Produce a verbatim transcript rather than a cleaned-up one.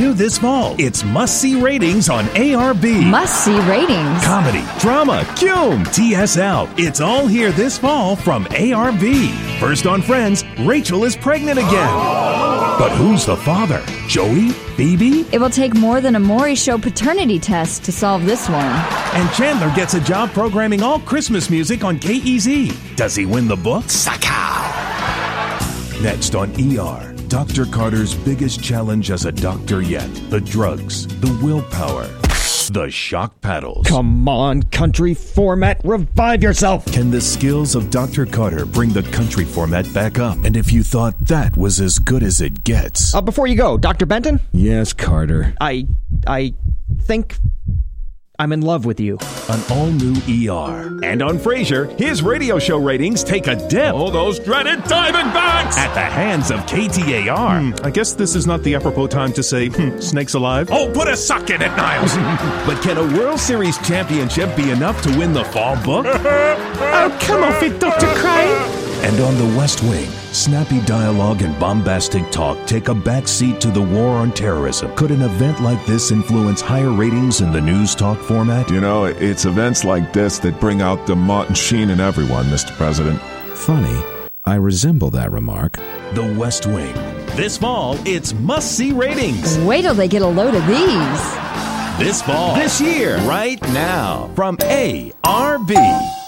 New this fall, it's must-see ratings on A R B. Must-see ratings. Comedy, drama, Cume, T S L. It's all here this fall from A R B. First on Friends, Rachel is pregnant again. But who's the father? Joey? Phoebe? It will take more than a Maury Show paternity test to solve this one. And Chandler gets a job programming all Christmas music on K E Z. Does he win the book? Sakow! Next on E R, Doctor Carter's biggest challenge as a doctor yet. The drugs, the willpower, the shock paddles. Come on, country format, revive yourself! Can the skills of Doctor Carter bring the country format back up? And if you thought that was as good as it gets... Uh, before you go, Doctor Benton? Yes, Carter. I... I think... I'm in love with you. An all-new E R. And on Frasier, his radio show ratings take a dip. Oh, those dreaded Diamondbacks! At the hands of K T A R. Hmm, I guess this is not the apropos time to say, hmm, snakes alive. Oh, put a suck in it, Niles! But can a World Series championship be enough to win the fall book? Oh, come off it, Doctor Crane! And on the West Wing, snappy dialogue and bombastic talk take a backseat to the war on terrorism. Could an event like this influence higher ratings in the news talk format? You know, it's events like this that bring out the Martin Sheen in everyone, Mister President. Funny, I resemble that remark. The West Wing. This fall, it's must-see ratings. Wait till they get a load of these. This fall. This year. Right now. From A R B.